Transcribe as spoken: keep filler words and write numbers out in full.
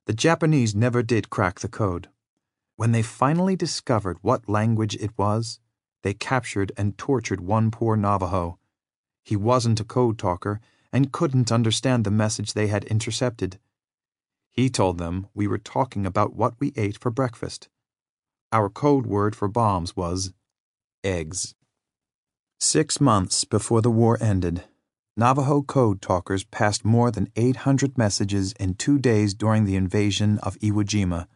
The Japanese never did crack the code. When they finally discovered what language it was, they captured and tortured one poor Navajo. He wasn't a code talker and couldn't understand the message they had intercepted. He told them we were talking about what we ate for breakfast. Our code word for bombs was eggs. Six months before the war ended, Navajo code talkers passed more than eight hundred messages in two days during the invasion of Iwo Jima.